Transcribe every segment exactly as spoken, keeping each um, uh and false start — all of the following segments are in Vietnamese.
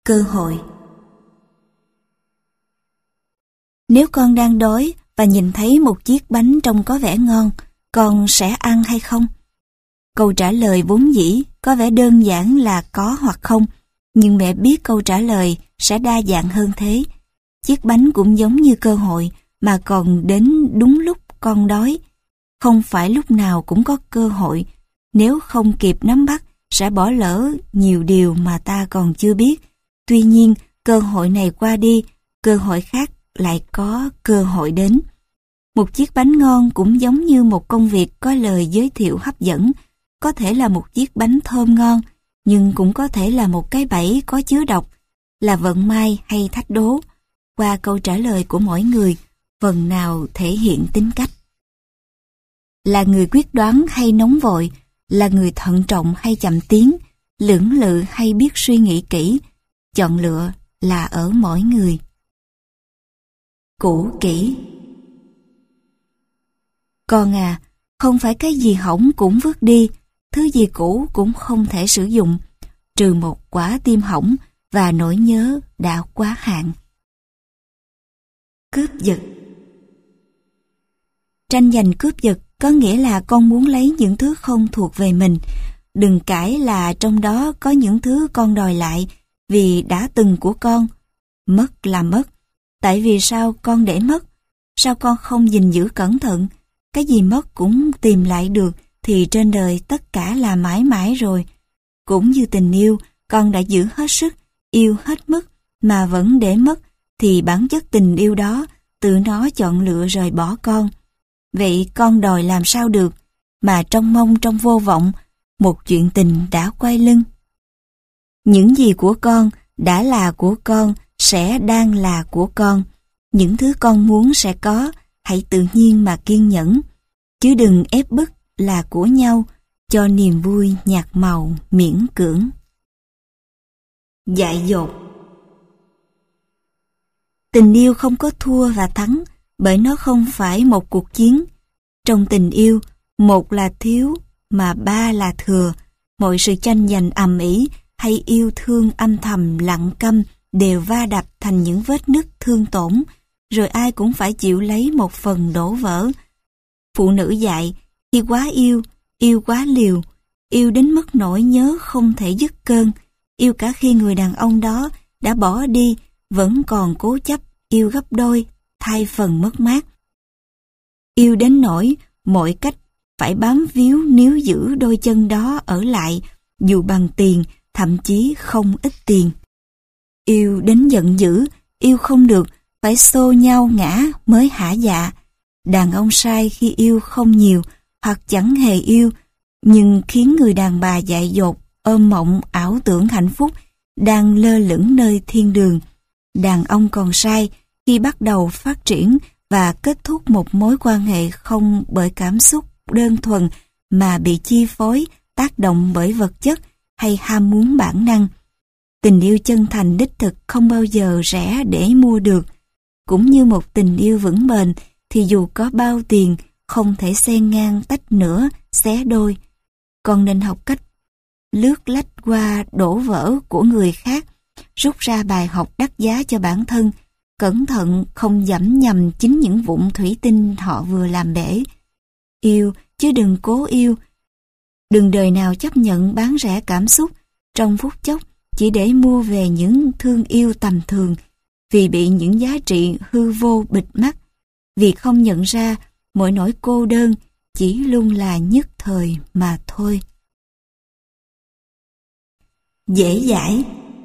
Cơ hội. Nếu con đang đói và nhìn thấy một chiếc bánh trông có vẻ ngon, con sẽ ăn hay không? Câu trả lời vốn dĩ có vẻ đơn giản là có hoặc không, nhưng mẹ biết câu trả lời sẽ đa dạng hơn thế. Chiếc bánh cũng giống như cơ hội mà còn đến đúng lúc con đói. Không phải lúc nào cũng có cơ hội, nếu không kịp nắm bắt sẽ bỏ lỡ nhiều điều mà ta còn chưa biết. Tuy nhiên, cơ hội này qua đi, cơ hội khác lại có cơ hội đến. Một chiếc bánh ngon cũng giống như một công việc có lời giới thiệu hấp dẫn. Có thể là một chiếc bánh thơm ngon, nhưng cũng có thể là một cái bẫy có chứa độc, là vận may hay thách đố. Qua câu trả lời của mỗi người, phần nào thể hiện tính cách. Là người quyết đoán hay nóng vội, là người thận trọng hay chậm tiến, lưỡng lự hay biết suy nghĩ kỹ, chọn lựa là ở mỗi người. Cũ kỹ. Con à, không phải cái gì hỏng cũng vứt đi, thứ gì cũ cũng không thể sử dụng, trừ một quả tim hỏng và nỗi nhớ đã quá hạn. Cướp giật. Tranh giành cướp giật có nghĩa là con muốn lấy những thứ không thuộc về mình. Đừng cãi là trong đó có những thứ con đòi lại vì đã từng của con. Mất là mất. Tại vì sao con để mất? Sao con không gìn giữ cẩn thận? Cái gì mất cũng tìm lại được thì trên đời tất cả là mãi mãi rồi. Cũng như tình yêu, con đã giữ hết sức, yêu hết mức mà vẫn để mất thì bản chất tình yêu đó tự nó chọn lựa rời bỏ con. Vậy con đòi làm sao được mà trong mong trong vô vọng một chuyện tình đã quay lưng. Những gì của con đã là của con sẽ đang là của con. Những thứ con muốn sẽ có, hãy tự nhiên mà kiên nhẫn, chứ đừng ép bức là của nhau cho niềm vui nhạt màu miễn cưỡng. Dại dột. Tình yêu không có thua và thắng, bởi nó không phải một cuộc chiến. Trong tình yêu, một là thiếu mà ba là thừa. Mọi sự tranh giành ầm ĩ hay yêu thương âm thầm lặng câm đều va đập thành những vết nứt thương tổn, rồi ai cũng phải chịu lấy một phần đổ vỡ. Phụ nữ dại, khi quá yêu, yêu quá liều, yêu đến mức nỗi nhớ không thể dứt cơn, yêu cả khi người đàn ông đó đã bỏ đi, vẫn còn cố chấp yêu gấp đôi, thay phần mất mát. Yêu đến nỗi mọi cách phải bám víu níu giữ đôi chân đó ở lại, dù bằng tiền, thậm chí không ít tiền. Yêu đến giận dữ, yêu không được, phải xô nhau ngã mới hả dạ. Đàn ông sai khi yêu không nhiều, hoặc chẳng hề yêu, nhưng khiến người đàn bà dại dột, ôm mộng ảo tưởng hạnh phúc, đang lơ lửng nơi thiên đường. Đàn ông còn sai khi bắt đầu phát triển và kết thúc một mối quan hệ không bởi cảm xúc đơn thuần mà bị chi phối, tác động bởi vật chất hay ham muốn bản năng. Tình yêu chân thành đích thực không bao giờ rẻ để mua được. Cũng như một tình yêu vững bền thì dù có bao tiền không thể xen ngang tách nửa, xé đôi. Con nên học cách lướt lách qua đổ vỡ của người khác, rút ra bài học đắt giá cho bản thân, cẩn thận không dẫm nhầm chính những vụn thủy tinh họ vừa làm bể. Yêu chứ đừng cố yêu. Đừng đời nào chấp nhận bán rẻ cảm xúc trong phút chốc chỉ để mua về những thương yêu tầm thường, vì bị những giá trị hư vô bịt mắt, vì không nhận ra mỗi nỗi cô đơn chỉ luôn là nhất thời mà thôi. Dễ dãi.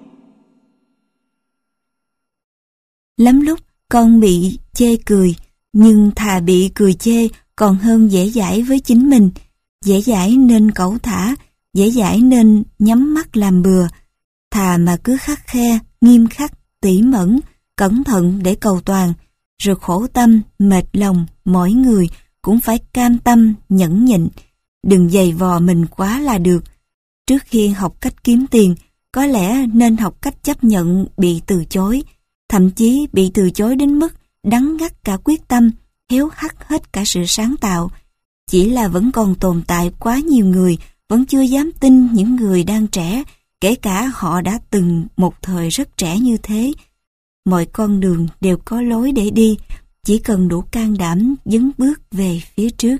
Lắm lúc con bị chê cười, nhưng thà bị cười chê còn hơn dễ dãi với chính mình. Dễ dãi nên cẩu thả, dễ dãi nên nhắm mắt làm bừa. Thà mà cứ khắt khe, nghiêm khắc, tỉ mẩn, cẩn thận để cầu toàn, rồi khổ tâm, mệt lòng, mỗi người cũng phải cam tâm, nhẫn nhịn. Đừng giày vò mình quá là được. Trước khi học cách kiếm tiền, có lẽ nên học cách chấp nhận bị từ chối, thậm chí bị từ chối đến mức đắng ngắt cả quyết tâm, héo hắt hết cả sự sáng tạo. Chỉ là vẫn còn tồn tại quá nhiều người vẫn chưa dám tin những người đang trẻ kể cả họ đã từng một thời rất trẻ như thế. Mọi con đường đều có lối để đi, chỉ cần đủ can đảm dấn bước về phía trước.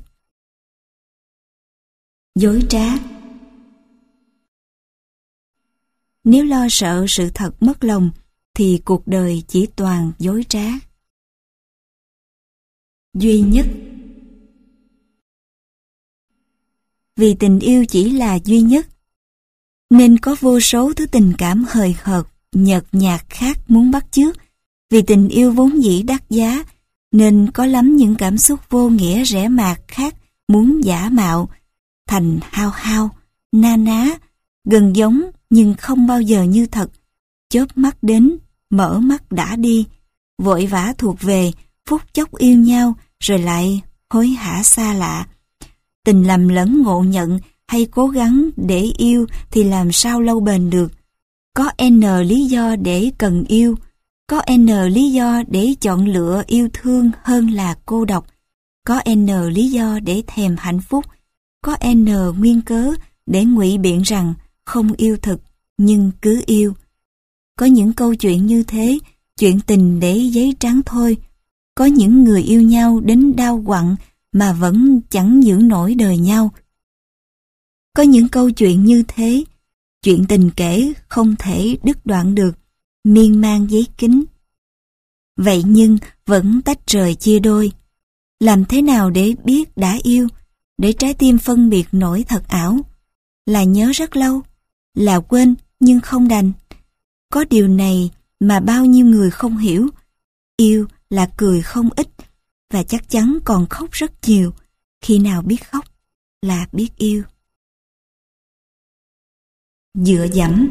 Dối trá. Nếu lo sợ sự thật mất lòng, thì cuộc đời chỉ toàn dối trá. Duy nhất. Vì tình yêu chỉ là duy nhất, nên có vô số thứ tình cảm hời hợt, nhợt nhạt khác muốn bắt chước. Vì tình yêu vốn dĩ đắt giá, nên có lắm những cảm xúc vô nghĩa rẻ mạt khác muốn giả mạo, thành hao hao, na ná, gần giống nhưng không bao giờ như thật. Chớp mắt đến, mở mắt đã đi, vội vã thuộc về, phút chốc yêu nhau rồi lại hối hả xa lạ. Tình lầm lẫn ngộ nhận hay cố gắng để yêu thì làm sao lâu bền được. Có N lý do để cần yêu, có N lý do để chọn lựa yêu thương hơn là cô độc, có N lý do để thèm hạnh phúc, có N nguyên cớ để ngụy biện rằng không yêu thực nhưng cứ yêu. Có những câu chuyện như thế, chuyện tình để giấy trắng thôi. Có những người yêu nhau đến đau quặn mà vẫn chẳng giữ nổi đời nhau. Có những câu chuyện như thế, chuyện tình kể không thể đứt đoạn được, miên man giấy kính. Vậy nhưng vẫn tách rời chia đôi. Làm thế nào để biết đã yêu, để trái tim phân biệt nổi thật ảo? Là nhớ rất lâu, là quên nhưng không đành. Có điều này mà bao nhiêu người không hiểu. Yêu là cười không ít, và chắc chắn còn khóc rất nhiều. Khi nào biết khóc là biết yêu. Dựa dẫm.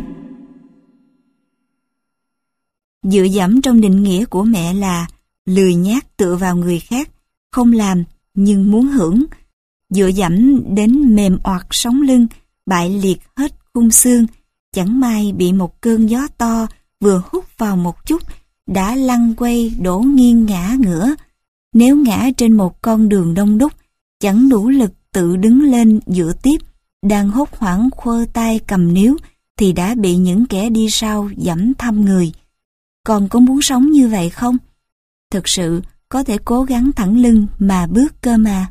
Dựa dẫm trong định nghĩa của mẹ là lười nhác tựa vào người khác, không làm nhưng muốn hưởng. Dựa dẫm đến mềm oặt sống lưng, bại liệt hết khung xương, chẳng may bị một cơn gió to vừa hút vào một chút đã lăn quay đổ nghiêng ngã ngửa. Nếu ngã trên một con đường đông đúc, chẳng đủ lực tự đứng lên dựa tiếp, đang hốt hoảng khua tay cầm níu thì đã bị những kẻ đi sau dẫm thăm người. Còn có muốn sống như vậy không? Thực sự có thể cố gắng thẳng lưng mà bước cơ mà.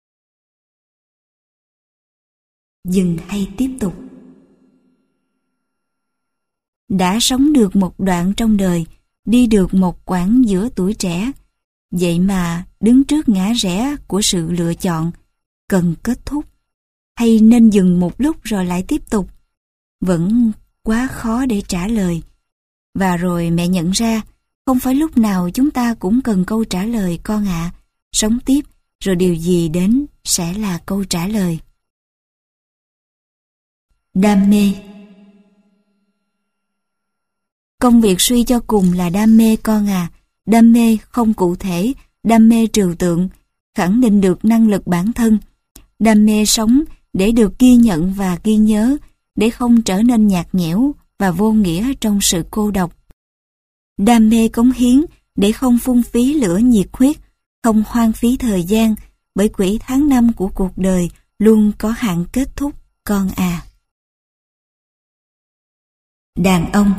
Dừng hay tiếp tục? Đã sống được một đoạn trong đời, đi được một quãng giữa tuổi trẻ, vậy mà đứng trước ngã rẽ của sự lựa chọn, cần kết thúc hay nên dừng một lúc rồi lại tiếp tục? Vẫn quá khó để trả lời. Và rồi mẹ nhận ra, không phải lúc nào chúng ta cũng cần câu trả lời con ạ. À. Sống tiếp, rồi điều gì đến sẽ là câu trả lời. Đam mê. Công việc suy cho cùng là đam mê con à. Đam mê không cụ thể, đam mê trừu tượng, khẳng định được năng lực bản thân. Đam mê sống để được ghi nhận và ghi nhớ, để không trở nên nhạt nhẽo và vô nghĩa trong sự cô độc. Đam mê cống hiến để không phung phí lửa nhiệt huyết, không hoang phí thời gian, bởi quỹ tháng năm của cuộc đời luôn có hạn kết thúc, con à. Đàn ông.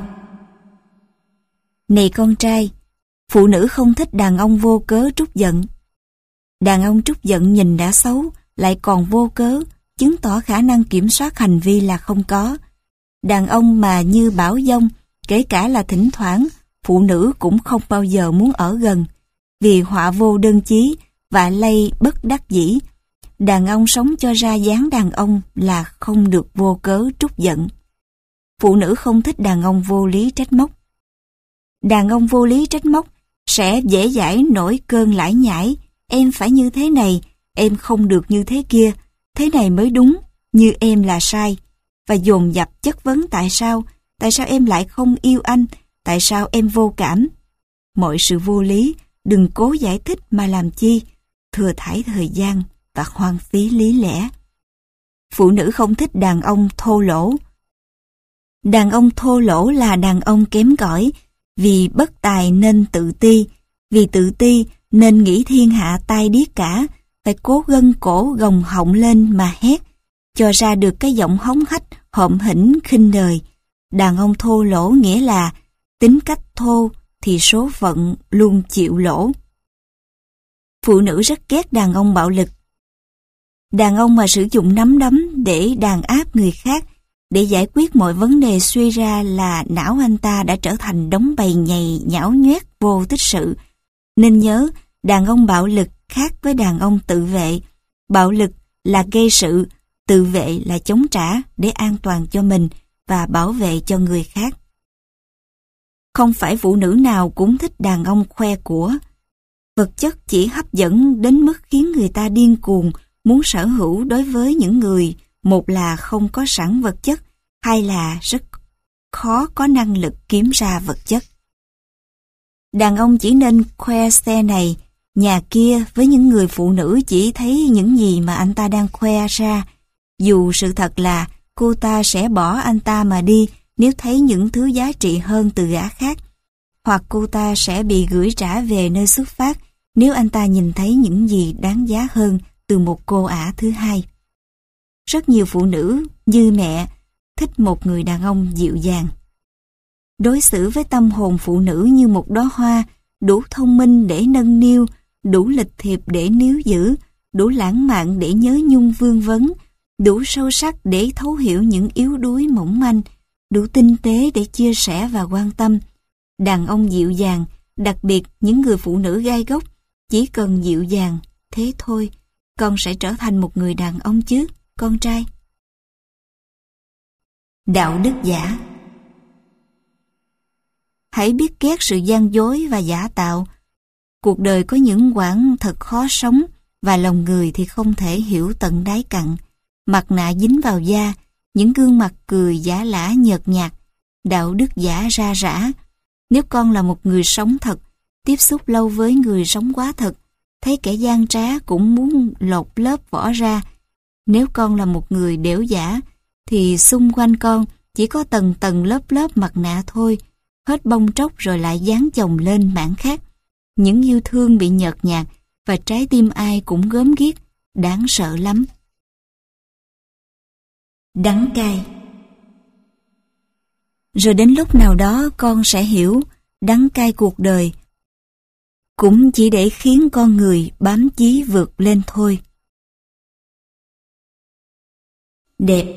Này con trai, phụ nữ không thích đàn ông vô cớ trút giận. Đàn ông trút giận nhìn đã xấu, lại còn vô cớ, chứng tỏ khả năng kiểm soát hành vi là không có. Đàn ông mà như bão giông, kể cả là thỉnh thoảng, phụ nữ cũng không bao giờ muốn ở gần, vì họa vô đơn chí và lây bất đắc dĩ. Đàn ông sống cho ra dáng đàn ông là không được vô cớ trút giận. Phụ nữ không thích đàn ông vô lý trách móc. Đàn ông vô lý trách móc sẽ dễ dãi nổi cơn lải nhải. Em phải như thế này, em không được như thế kia, thế này mới đúng, như em là sai. Và dồn dập chất vấn tại sao, tại sao em lại không yêu anh, tại sao em vô cảm. Mọi sự vô lý, đừng cố giải thích mà làm chi, thừa thải thời gian và hoang phí lý lẽ. Phụ nữ không thích đàn ông thô lỗ. Đàn ông thô lỗ là đàn ông kém cỏi, vì bất tài nên tự ti, vì tự ti nên nghĩ thiên hạ tai điếc cả, phải cố gân cổ gồng họng lên mà hét, cho ra được cái giọng hống hách, hộm hỉnh khinh đời, Đàn ông thô lỗ nghĩa là tính cách thô thì số phận luôn chịu lỗ. Phụ nữ rất ghét đàn ông bạo lực. Đàn ông mà sử dụng nắm đấm để đàn áp người khác, để giải quyết mọi vấn đề, suy ra là não anh ta đã trở thành đống bầy nhầy nhão nhoét vô tích sự. Nên nhớ, đàn ông bạo lực khác với đàn ông tự vệ. Bạo lực là gây sự, tự vệ là chống trả để an toàn cho mình và bảo vệ cho người khác. Không phải phụ nữ nào cũng thích đàn ông khoe của. Vật chất chỉ hấp dẫn đến mức khiến người ta điên cuồng muốn sở hữu đối với những người một là không có sẵn vật chất, hai là rất khó có năng lực kiếm ra vật chất. Đàn ông chỉ nên khoe xe này, nhà kia với những người phụ nữ chỉ thấy những gì mà anh ta đang khoe ra, dù sự thật là cô ta sẽ bỏ anh ta mà đi nếu thấy những thứ giá trị hơn từ gã khác, hoặc cô ta sẽ bị gửi trả về nơi xuất phát nếu anh ta nhìn thấy những gì đáng giá hơn từ một cô ả thứ hai. Rất nhiều phụ nữ như mẹ thích một người đàn ông dịu dàng. Đối xử với tâm hồn phụ nữ như một đóa hoa, đủ thông minh để nâng niu, đủ lịch thiệp để níu giữ, đủ lãng mạn để nhớ nhung vương vấn, đủ sâu sắc để thấu hiểu những yếu đuối mỏng manh, đủ tinh tế để chia sẻ và quan tâm. Đàn ông dịu dàng, đặc biệt những người phụ nữ gai góc, chỉ cần dịu dàng, thế thôi, con sẽ trở thành một người đàn ông chứ, con trai. Đạo đức giả. Hãy biết ghét sự gian dối và giả tạo. Cuộc đời có những quãng thật khó sống và lòng người thì không thể hiểu tận đáy cặn. Mặt nạ dính vào da, những gương mặt cười giả lả nhợt nhạt, đạo đức giả ra rã. Nếu con là một người sống thật, tiếp xúc lâu với người sống quá thật, thấy kẻ gian trá cũng muốn lột lớp vỏ ra. Nếu con là một người đểu giả, thì xung quanh con chỉ có tầng tầng lớp lớp mặt nạ thôi, hết bong tróc rồi lại dán chồng lên mảng khác. Những yêu thương bị nhợt nhạt và trái tim ai cũng gớm ghiếc, đáng sợ lắm. Đắng cay. Rồi đến lúc nào đó con sẽ hiểu đắng cay cuộc đời cũng chỉ để khiến con người bám chí vượt lên thôi. Đẹp.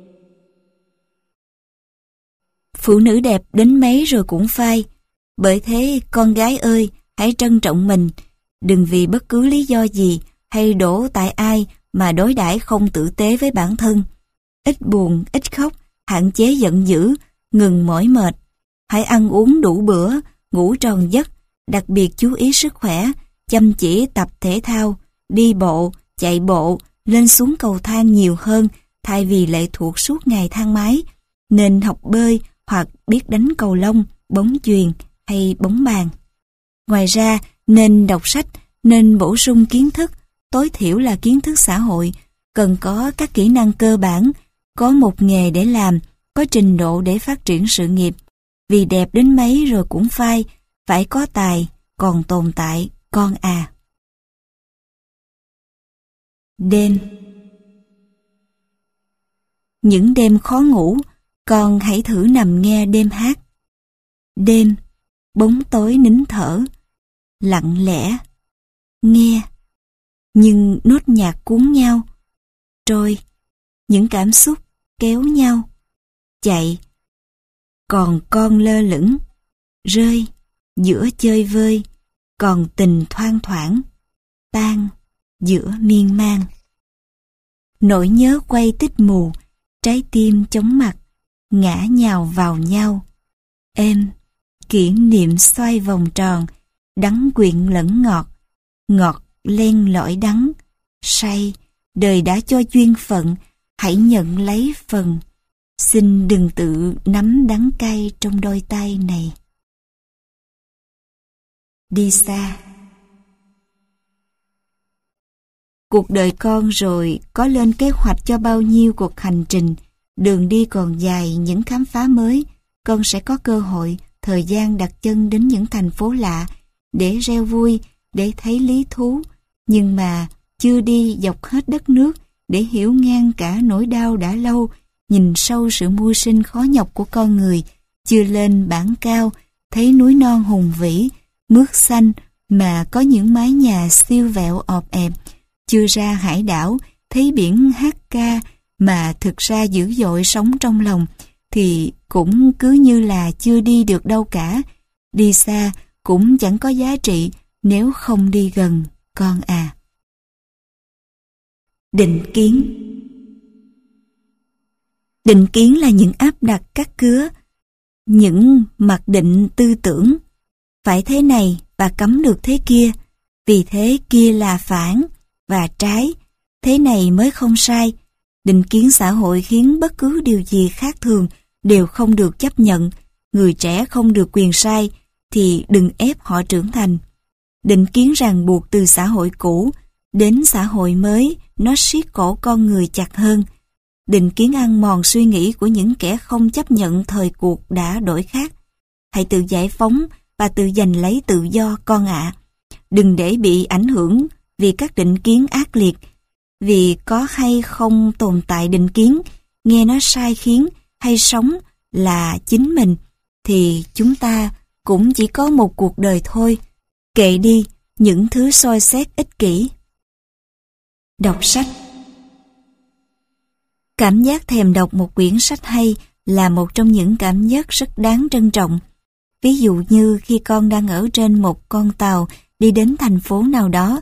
Phụ nữ đẹp đến mấy rồi cũng phai. Bởi thế con gái ơi, hãy trân trọng mình, đừng vì bất cứ lý do gì hay đổ tại ai mà đối đãi không tử tế với bản thân. Ít buồn, ít khóc, hạn chế giận dữ, ngừng mỏi mệt. Hãy ăn uống đủ bữa, ngủ tròn giấc, đặc biệt chú ý sức khỏe, chăm chỉ tập thể thao, đi bộ, chạy bộ, lên xuống cầu thang nhiều hơn thay vì lệ thuộc suốt ngày thang máy. Nên học bơi hoặc biết đánh cầu lông, bóng chuyền hay bóng bàn. Ngoài ra, nên đọc sách, nên bổ sung kiến thức, tối thiểu là kiến thức xã hội, cần có các kỹ năng cơ bản, có một nghề để làm, có trình độ để phát triển sự nghiệp. Vì đẹp đến mấy rồi cũng phai, phải có tài, còn tồn tại, con à. Đêm. Những đêm khó ngủ, con hãy thử nằm nghe đêm hát. Đêm, bóng tối nín thở, lặng lẽ, nghe, nhưng nốt nhạc cuốn nhau, trôi, những cảm xúc kéo nhau, chạy, còn con lơ lửng, rơi, giữa chơi vơi, còn tình thoang thoảng, tan, giữa miên man. Nỗi nhớ quay tích mù, trái tim chóng mặt, ngã nhào vào nhau, êm, kỷ niệm xoay vòng tròn, đắng quyện lẫn ngọt, ngọt len lỏi đắng, say, đời đã cho duyên phận, hãy nhận lấy phần, xin đừng tự nắm đắng cay trong đôi tay này. Đi xa. Cuộc đời con rồi có lên kế hoạch cho bao nhiêu cuộc hành trình, đường đi còn dài, những khám phá mới, con sẽ có cơ hội, thời gian đặt chân đến những thành phố lạ, để reo vui, để thấy lý thú, nhưng mà chưa đi dọc hết đất nước, để hiểu ngang cả nỗi đau đã lâu, nhìn sâu sự mưu sinh khó nhọc của con người, chưa lên bản cao, thấy núi non hùng vĩ, mướt xanh mà có những mái nhà siêu vẹo ọp ẹp, chưa ra hải đảo, thấy biển hát ca mà thực ra dữ dội sống trong lòng, thì cũng cứ như là chưa đi được đâu cả. Đi xa cũng chẳng có giá trị nếu không đi gần, con à. Định kiến. Định kiến là những áp đặt các cứa, những mặc định tư tưởng. Phải thế này và cấm được thế kia, vì thế kia là phản và trái, thế này mới không sai. Định kiến xã hội khiến bất cứ điều gì khác thường đều không được chấp nhận. Người trẻ không được quyền sai thì đừng ép họ trưởng thành. Định kiến ràng buộc từ xã hội cũ đến xã hội mới, nó siết cổ con người chặt hơn. Định kiến ăn mòn suy nghĩ của những kẻ không chấp nhận thời cuộc đã đổi khác. Hãy tự giải phóng và tự giành lấy tự do, con ạ. Đừng để bị ảnh hưởng vì các định kiến ác liệt. Vì có hay không tồn tại định kiến, nghe nó sai khiến hay sống là chính mình, thì chúng ta cũng chỉ có một cuộc đời thôi. Kệ đi những thứ soi xét ích kỷ. Đọc sách. Cảm giác thèm đọc một quyển sách hay là một trong những cảm giác rất đáng trân trọng. Ví dụ như khi con đang ở trên một con tàu đi đến thành phố nào đó,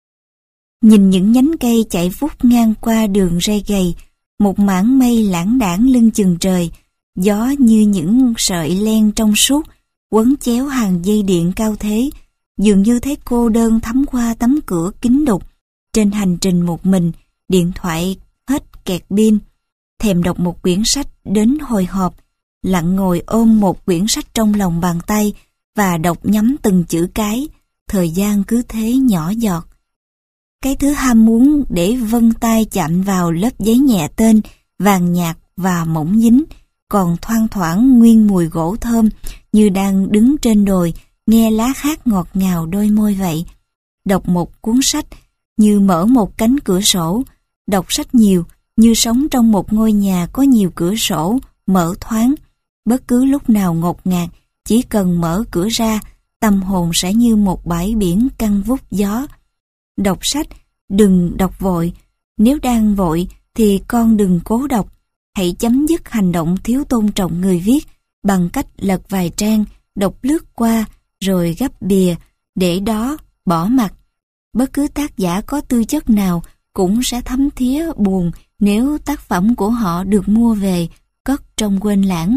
nhìn những nhánh cây chạy vút ngang qua đường ray gầy, một mảng mây lãng đãng lưng chừng trời, gió như những sợi len trong suốt quấn chéo hàng dây điện cao thế, dường như thấy cô đơn thấm qua tấm cửa kín đục. Trên hành trình một mình, điện thoại hết kẹt pin, thèm đọc một quyển sách đến hồi hộp, lặng ngồi ôm một quyển sách trong lòng bàn tay và đọc nhắm từng chữ cái, thời gian cứ thế nhỏ giọt. Cái thứ ham muốn để vân tay chạm vào lớp giấy nhẹ tên, vàng nhạt và mỏng dính, còn thoang thoảng nguyên mùi gỗ thơm như đang đứng trên đồi, nghe lá khác ngọt ngào đôi môi vậy. Đọc một cuốn sách như mở một cánh cửa sổ, đọc sách nhiều như sống trong một ngôi nhà có nhiều cửa sổ, mở thoáng. Bất cứ lúc nào ngột ngạt, chỉ cần mở cửa ra, tâm hồn sẽ như một bãi biển căng vút gió. Đọc sách, đừng đọc vội. Nếu đang vội thì con đừng cố đọc. Hãy chấm dứt hành động thiếu tôn trọng người viết bằng cách lật vài trang, đọc lướt qua, rồi gấp bìa, để đó, bỏ mặc. Bất cứ tác giả có tư chất nào cũng sẽ thấm thía buồn nếu tác phẩm của họ được mua về, cất trong quên lãng.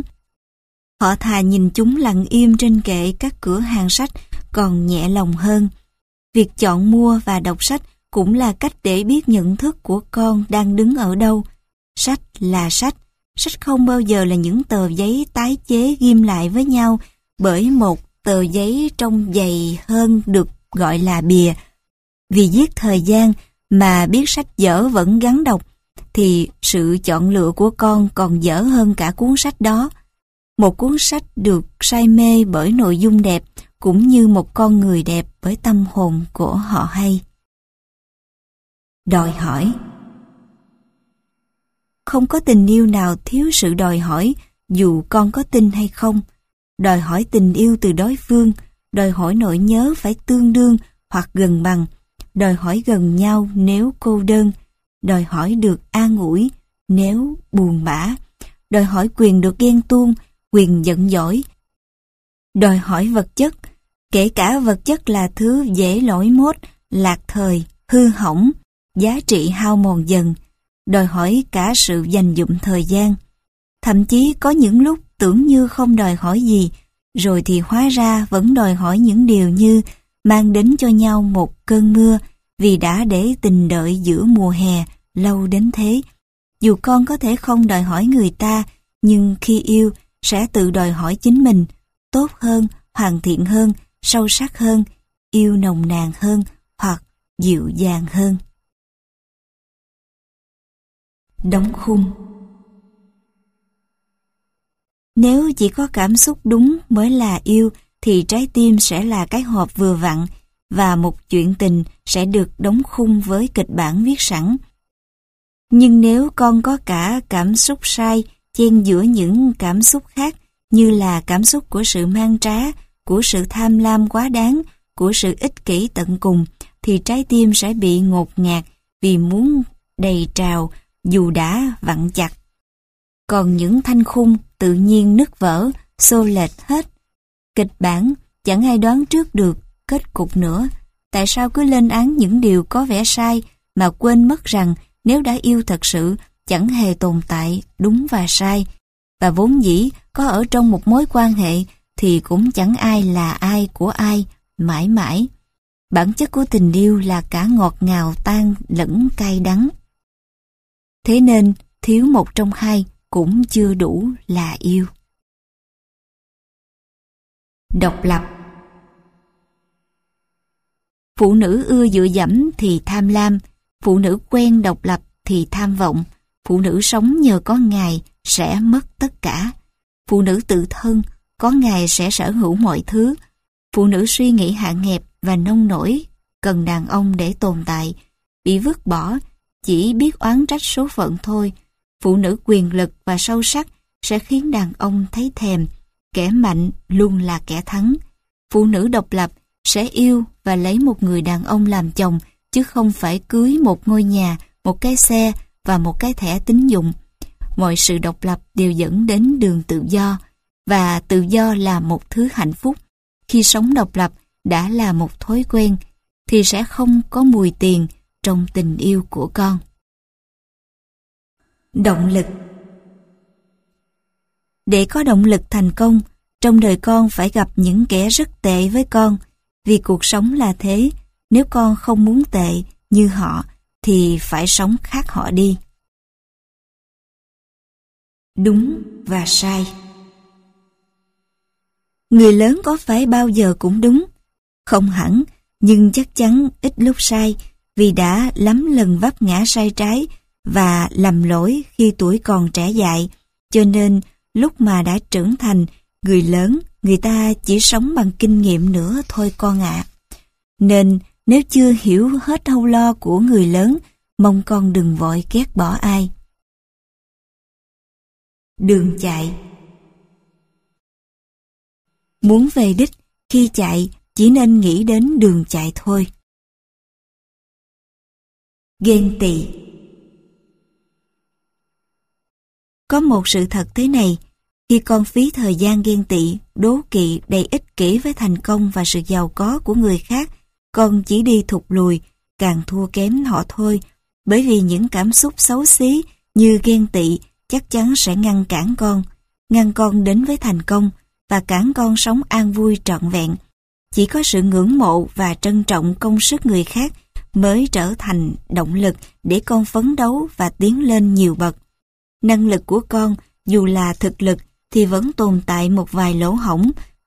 Họ thà nhìn chúng lặng im trên kệ các cửa hàng sách còn nhẹ lòng hơn. Việc chọn mua và đọc sách cũng là cách để biết nhận thức của con đang đứng ở đâu. Sách là sách. Sách không bao giờ là những tờ giấy tái chế ghim lại với nhau bởi một tờ giấy trong dày hơn được gọi là bìa. Vì giết thời gian mà biết sách dở vẫn gắn đọc, thì sự chọn lựa của con còn dở hơn cả cuốn sách đó. Một cuốn sách được say mê bởi nội dung đẹp, cũng như một con người đẹp bởi tâm hồn của họ hay. Đòi hỏi. Không có tình yêu nào thiếu sự đòi hỏi, dù con có tin hay không. Đòi hỏi tình yêu từ đối phương, đòi hỏi nỗi nhớ phải tương đương hoặc gần bằng, đòi hỏi gần nhau nếu cô đơn, đòi hỏi được an ủi nếu buồn bã, đòi hỏi quyền được ghen tuông, quyền giận dỗi, đòi hỏi vật chất, kể cả vật chất là thứ dễ lỗi mốt, lạc thời, hư hỏng, giá trị hao mòn dần, đòi hỏi cả sự dành dụm thời gian. Thậm chí có những lúc tưởng như không đòi hỏi gì, rồi thì hóa ra vẫn đòi hỏi những điều như mang đến cho nhau một cơn mưa, vì đã để tình đợi giữa mùa hè lâu đến thế. Dù con có thể không đòi hỏi người ta, nhưng khi yêu sẽ tự đòi hỏi chính mình, tốt hơn, hoàn thiện hơn, sâu sắc hơn, yêu nồng nàn hơn hoặc dịu dàng hơn. Đóng khung. Nếu chỉ có cảm xúc đúng mới là yêu, thì trái tim sẽ là cái hộp vừa vặn, và một chuyện tình sẽ được đóng khung với kịch bản viết sẵn. Nhưng nếu con có cả cảm xúc sai chen giữa những cảm xúc khác, như là cảm xúc của sự man trá, của sự tham lam quá đáng, của sự ích kỷ tận cùng, thì trái tim sẽ bị ngột ngạt vì muốn đầy trào dù đã vặn chặt. Còn những thanh khung tự nhiên nứt vỡ, xô lệch hết. Kịch bản chẳng ai đoán trước được kết cục nữa. Tại sao cứ lên án những điều có vẻ sai mà quên mất rằng nếu đã yêu thật sự chẳng hề tồn tại đúng và sai, và vốn dĩ có ở trong một mối quan hệ thì cũng chẳng ai là ai của ai mãi mãi. Bản chất của tình yêu là cả ngọt ngào tan lẫn cay đắng. Thế nên thiếu một trong hai cũng chưa đủ là yêu. Độc lập. Phụ nữ ưa dựa dẫm thì tham lam, phụ nữ quen độc lập thì tham vọng, phụ nữ sống nhờ có ngài sẽ mất tất cả. Phụ nữ tự thân, có ngài sẽ sở hữu mọi thứ. Phụ nữ suy nghĩ hạn hẹp và nông nổi, cần đàn ông để tồn tại, bị vứt bỏ, chỉ biết oán trách số phận thôi. Phụ nữ quyền lực và sâu sắc sẽ khiến đàn ông thấy thèm, kẻ mạnh luôn là kẻ thắng. Phụ nữ độc lập sẽ yêu và lấy một người đàn ông làm chồng, chứ không phải cưới một ngôi nhà, một cái xe và một cái thẻ tín dụng. Mọi sự độc lập đều dẫn đến đường tự do, và tự do là một thứ hạnh phúc. Khi sống độc lập đã là một thói quen, thì sẽ không có mùi tiền trong tình yêu của con. Động lực. Để có động lực thành công, trong đời con phải gặp những kẻ rất tệ với con, vì cuộc sống là thế. Nếu con không muốn tệ như họ, thì phải sống khác họ đi. Đúng và sai. Người lớn có phải bao giờ cũng đúng? Không hẳn, nhưng chắc chắn ít lúc sai, vì đã lắm lần vấp ngã sai trái và lầm lỗi khi tuổi còn trẻ dại, cho nên lúc mà đã trưởng thành, người lớn, người ta chỉ sống bằng kinh nghiệm nữa thôi con ạ. Nên nếu chưa hiểu hết âu lo của người lớn, mong con đừng vội ghét bỏ ai. Đường chạy. Muốn về đích, khi chạy chỉ nên nghĩ đến đường chạy thôi. Ghen tị. Có một sự thật thế này, khi con phí thời gian ghen tị, đố kỵ, đầy ích kỷ với thành công và sự giàu có của người khác, con chỉ đi thụt lùi, càng thua kém họ thôi, bởi vì những cảm xúc xấu xí như ghen tị chắc chắn sẽ ngăn cản con, ngăn con đến với thành công và cản con sống an vui trọn vẹn. Chỉ có sự ngưỡng mộ và trân trọng công sức người khác mới trở thành động lực để con phấn đấu và tiến lên nhiều bậc. Năng lực của con, dù là thực lực, thì vẫn tồn tại một vài lỗ hổng.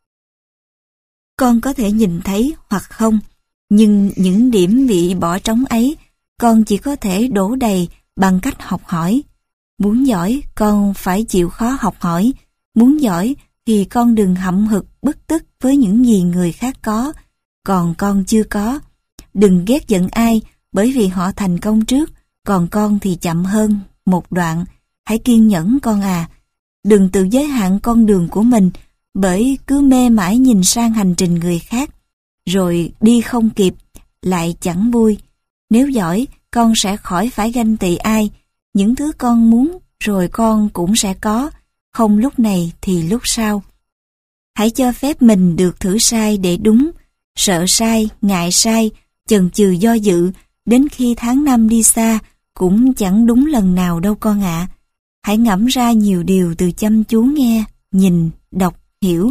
Con có thể nhìn thấy hoặc không, nhưng những điểm bị bỏ trống ấy, con chỉ có thể đổ đầy bằng cách học hỏi. Muốn giỏi, con phải chịu khó học hỏi. Muốn giỏi thì con đừng hậm hực bức tức với những gì người khác có, còn con chưa có. Đừng ghét giận ai bởi vì họ thành công trước, còn con thì chậm hơn một đoạn. Hãy kiên nhẫn con à. Đừng tự giới hạn con đường của mình bởi cứ mê mải nhìn sang hành trình người khác, rồi đi không kịp, lại chẳng vui. Nếu giỏi, con sẽ khỏi phải ganh tị ai. Những thứ con muốn rồi con cũng sẽ có, không lúc này thì lúc sau. Hãy cho phép mình được thử sai để đúng. Sợ sai, ngại sai, chần chừ do dự, đến khi tháng năm đi xa cũng chẳng đúng lần nào đâu con ạ. Hãy ngẫm ra nhiều điều từ chăm chú nghe, nhìn, đọc, hiểu.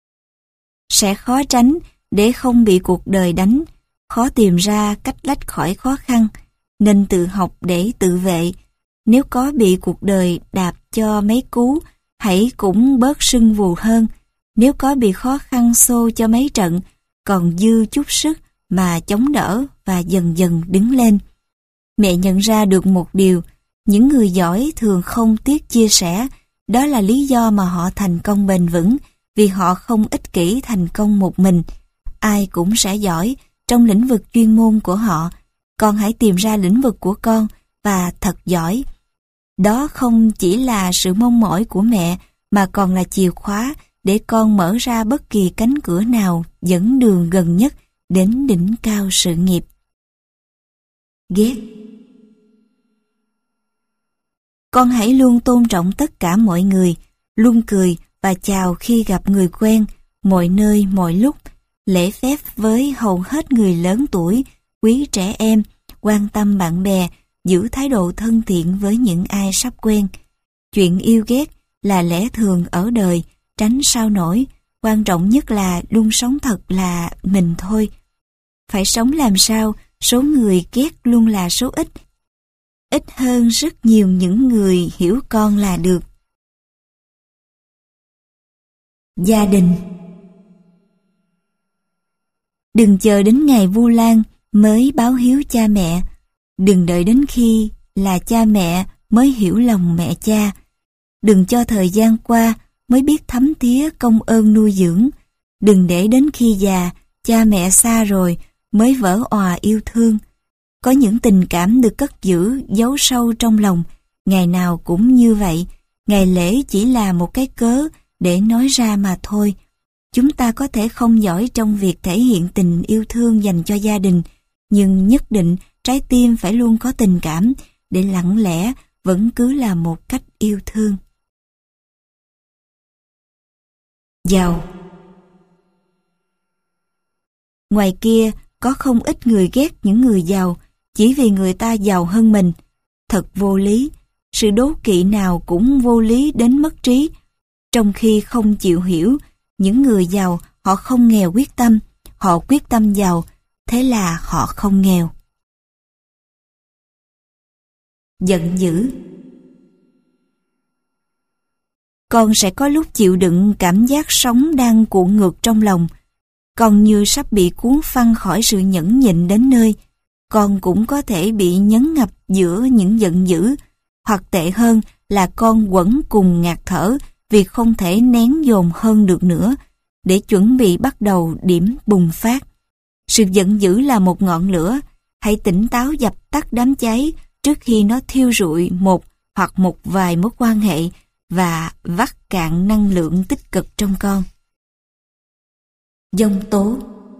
Sẽ khó tránh để không bị cuộc đời đánh, khó tìm ra cách lách khỏi khó khăn, nên tự học để tự vệ. Nếu có bị cuộc đời đạp cho mấy cú, hãy cũng bớt sưng vù hơn. Nếu có bị khó khăn xô cho mấy trận, còn dư chút sức mà chống đỡ và dần dần đứng lên. Mẹ nhận ra được một điều, những người giỏi thường không tiếc chia sẻ. Đó là lý do mà họ thành công bền vững, vì họ không ích kỷ thành công một mình. Ai cũng sẽ giỏi trong lĩnh vực chuyên môn của họ. Con hãy tìm ra lĩnh vực của con và thật giỏi. Đó không chỉ là sự mong mỏi của mẹ mà còn là chìa khóa để con mở ra bất kỳ cánh cửa nào dẫn đường gần nhất đến đỉnh cao sự nghiệp. Ghét. Con hãy luôn tôn trọng tất cả mọi người, luôn cười và chào khi gặp người quen, mọi nơi, mọi lúc, lễ phép với hầu hết người lớn tuổi, quý trẻ em, quan tâm bạn bè, giữ thái độ thân thiện với những ai sắp quen. Chuyện yêu ghét là lẽ thường ở đời, tránh sao nổi, quan trọng nhất là luôn sống thật là mình thôi. Phải sống làm sao số người ghét luôn là số ít, ít hơn rất nhiều những người hiểu con là được. Gia đình. Đừng chờ đến ngày Vu Lan mới báo hiếu cha mẹ, đừng đợi đến khi là cha mẹ mới hiểu lòng mẹ cha, đừng cho thời gian qua mới biết thấm thía công ơn nuôi dưỡng, đừng để đến khi già, cha mẹ xa rồi mới vỡ òa yêu thương. Có những tình cảm được cất giữ giấu sâu trong lòng, ngày nào cũng như vậy, ngày lễ chỉ là một cái cớ để nói ra mà thôi. Chúng ta có thể không giỏi trong việc thể hiện tình yêu thương dành cho gia đình, nhưng nhất định trái tim phải luôn có tình cảm, để lặng lẽ vẫn cứ là một cách yêu thương. Giàu. Ngoài kia có không ít người ghét những người giàu chỉ vì người ta giàu hơn mình. Thật vô lý, sự đố kỵ nào cũng vô lý đến mất trí. Trong khi không chịu hiểu, những người giàu họ không nghèo quyết tâm, họ quyết tâm giàu, thế là họ không nghèo. Giận dữ. Con sẽ có lúc chịu đựng cảm giác sống đang cuộn ngược trong lòng. Con như sắp bị cuốn phăng khỏi sự nhẫn nhịn đến nơi. Con cũng có thể bị nhấn ngập giữa những giận dữ, hoặc tệ hơn là con quẫn cùng ngạt thở vì không thể nén dồn hơn được nữa, để chuẩn bị bắt đầu điểm bùng phát. Sự giận dữ là một ngọn lửa, hãy tỉnh táo dập tắt đám cháy trước khi nó thiêu rụi một hoặc một vài mối quan hệ và vắt cạn năng lượng tích cực trong con. Giông tố.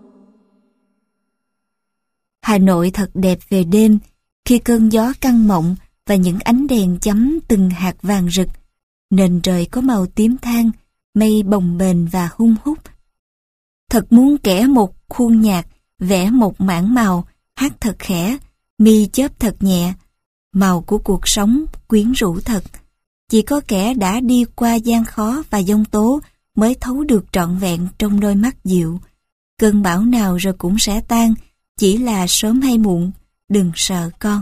Hà Nội thật đẹp về đêm, khi cơn gió căng mộng và những ánh đèn chấm từng hạt vàng rực. Nền trời có màu tím than, mây bồng bềnh và hun hút. Thật muốn kẻ một khuôn nhạc, vẽ một mảng màu, hát thật khẽ, mi chớp thật nhẹ. Màu của cuộc sống quyến rũ thật. Chỉ có kẻ đã đi qua gian khó và giông tố mới thấu được trọn vẹn trong đôi mắt dịu. Cơn bão nào rồi cũng sẽ tan, chỉ là sớm hay muộn, đừng sợ con.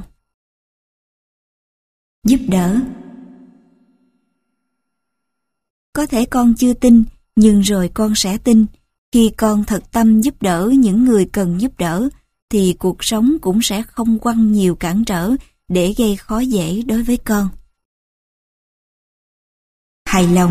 Giúp đỡ. Có thể con chưa tin, nhưng rồi con sẽ tin. Khi con thật tâm giúp đỡ những người cần giúp đỡ, thì cuộc sống cũng sẽ không quăng nhiều cản trở để gây khó dễ đối với con. Hài lòng.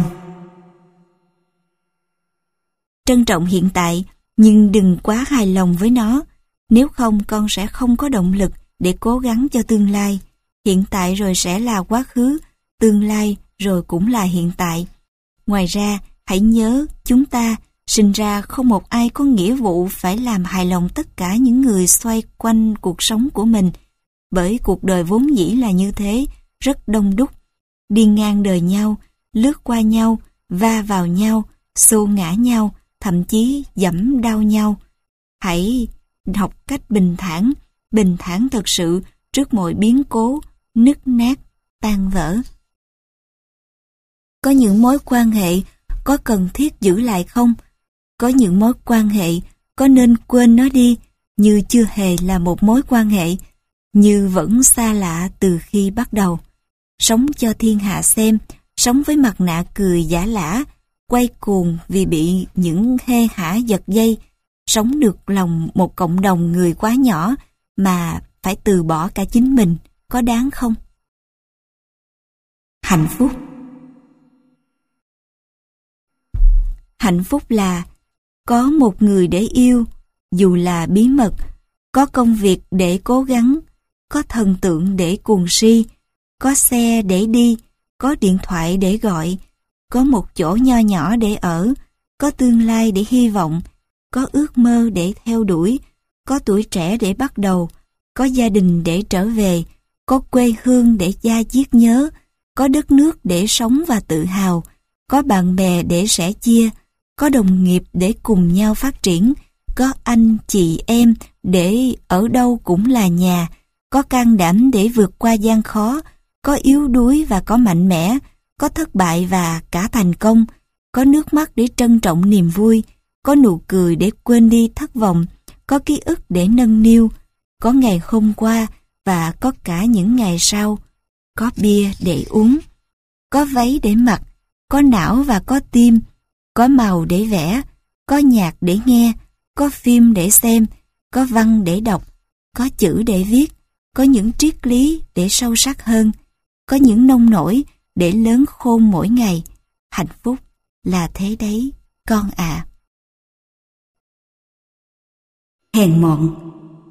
Trân trọng hiện tại, nhưng đừng quá hài lòng với nó. Nếu không, con sẽ không có động lực để cố gắng cho tương lai. Hiện tại rồi sẽ là quá khứ, tương lai rồi cũng là hiện tại. Ngoài ra, hãy nhớ chúng ta sinh ra không một ai có nghĩa vụ phải làm hài lòng tất cả những người xoay quanh cuộc sống của mình. Bởi cuộc đời vốn dĩ là như thế, rất đông đúc. Đi ngang đời nhau, lướt qua nhau, va vào nhau, xô ngã nhau, thậm chí dẫm đau nhau. Hãy học cách bình thản, bình thản thật sự trước mọi biến cố, nứt nát, tan vỡ. Có những mối quan hệ có cần thiết giữ lại không? Có những mối quan hệ có nên quên nó đi, như chưa hề là một mối quan hệ, như vẫn xa lạ từ khi bắt đầu. Sống cho thiên hạ xem, sống với mặt nạ cười giả lả, quay cuồng vì bị những hê hả giật dây, sống được lòng một cộng đồng người quá nhỏ mà phải từ bỏ cả chính mình, có đáng không? Hạnh phúc. Hạnh phúc là có một người để yêu, dù là bí mật, có công việc để cố gắng, có thần tượng để cuồng si, có xe để đi, có điện thoại để gọi, có một chỗ nho nhỏ để ở, có tương lai để hy vọng, có ước mơ để theo đuổi, có tuổi trẻ để bắt đầu, có gia đình để trở về, có quê hương để da diết nhớ, có đất nước để sống và tự hào, có bạn bè để sẻ chia, có đồng nghiệp để cùng nhau phát triển, có anh chị em để ở đâu cũng là nhà, có can đảm để vượt qua gian khó, có yếu đuối và có mạnh mẽ, có thất bại và cả thành công, có nước mắt để trân trọng niềm vui, có nụ cười để quên đi thất vọng, có ký ức để nâng niu, có ngày hôm qua và có cả những ngày sau, có bia để uống, có váy để mặc, có não và có tim, có màu để vẽ, có nhạc để nghe, có phim để xem, có văn để đọc, có chữ để viết, có những triết lý để sâu sắc hơn, có những nông nổi để lớn khôn mỗi ngày. Hạnh phúc là thế đấy, con ạ. À. Hèn mọn.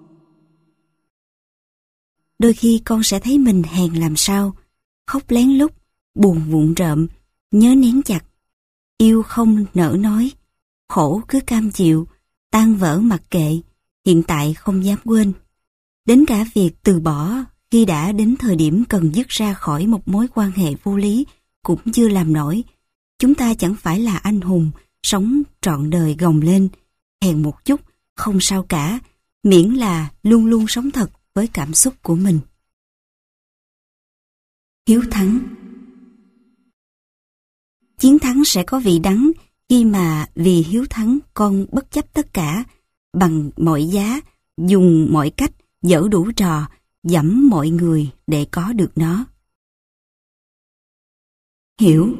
Đôi khi con sẽ thấy mình hèn làm sao, khóc lén lút, buồn vụng rợm, nhớ nén chặt, yêu không nỡ nói, khổ cứ cam chịu, tan vỡ mặc kệ, hiện tại không dám quên. Đến cả việc từ bỏ khi đã đến thời điểm cần dứt ra khỏi một mối quan hệ vô lý cũng chưa làm nổi. Chúng ta chẳng phải là anh hùng, sống trọn đời gồng lên, hèn một chút, không sao cả, miễn là luôn luôn sống thật với cảm xúc của mình. Hiếu thắng. Chiến thắng sẽ có vị đắng khi mà vì hiếu thắng con bất chấp tất cả, bằng mọi giá, dùng mọi cách, dở đủ trò, dẫm mọi người để có được nó. Hiểu.